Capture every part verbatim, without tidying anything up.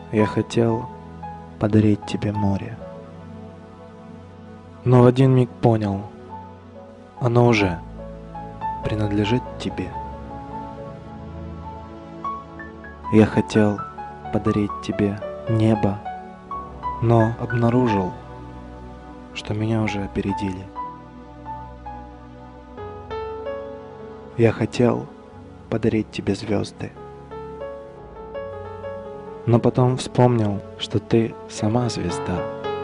Я хотел подарить тебе море, но в один миг понял, оно уже принадлежит тебе. Я хотел подарить тебе небо, но обнаружил, что меня уже опередили. Я хотел подарить тебе звезды, но потом вспомнил, что ты сама звезда.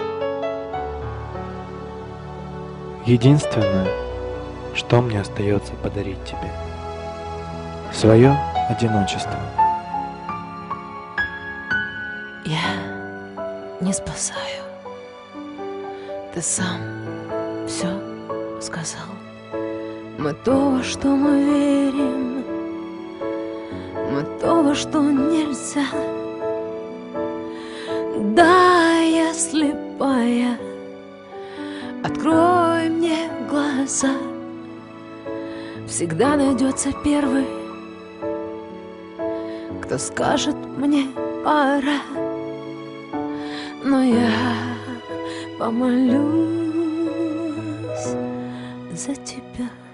Единственное, что мне остается подарить тебе, свое одиночество. Я не спасаю. Ты сам все сказал. Мы то, во что мы верим, мы то, во что нельзя. Да, я слепая, открой мне глаза. Всегда найдется первый, кто скажет мне пора. Но я помолюсь за тебя.